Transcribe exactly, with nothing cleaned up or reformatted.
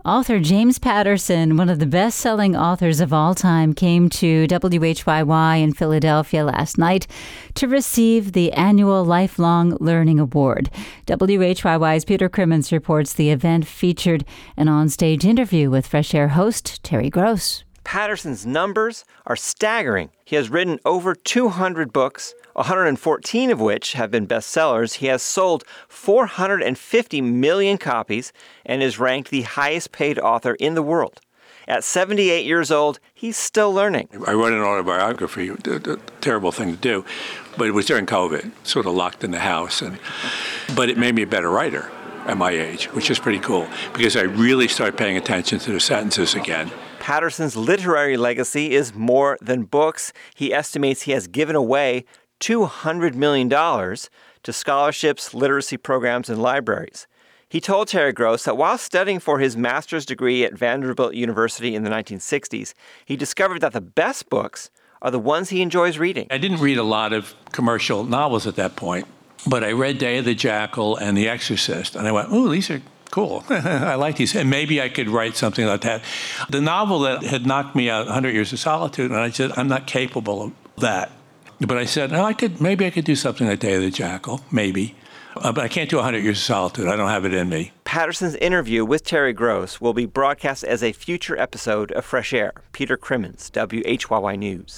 Author James Patterson, one of the best-selling authors of all time, came to W H Y Y in Philadelphia last night to receive the annual Lifelong Learning Award. W H Y Y's Peter Crimmins reports the event featured an on-stage interview with Fresh Air host Terry Gross. Patterson's numbers are staggering. He has written over two hundred books, one hundred fourteen of which have been bestsellers. He has sold four hundred fifty million copies and is ranked the highest paid author in the world. At seventy-eight years old, he's still learning. I wrote an autobiography, a, a terrible thing to do, but it was during COVID, sort of locked in the house. And but it made me a better writer at my age, which is pretty cool, because I really started paying attention to the sentences again. Patterson's literary legacy is more than books. He estimates he has given away two hundred million dollars to scholarships, literacy programs, and libraries. He told Terry Gross that while studying for his master's degree at Vanderbilt University in the nineteen sixties, he discovered that the best books are the ones he enjoys reading. I didn't read a lot of commercial novels at that point, but I read Day of the Jackal and The Exorcist, and I went, ooh, these are cool. I like these. And maybe I could write something like that. The novel that had knocked me out, one hundred Years of Solitude, and I said, I'm not capable of that. But I said, no, I could, maybe I could do something like Day of the Jackal, maybe. Uh, but I can't do one hundred Years of Solitude. I don't have it in me. Patterson's interview with Terry Gross will be broadcast as a future episode of Fresh Air. Peter Crimmins, W H Y Y News.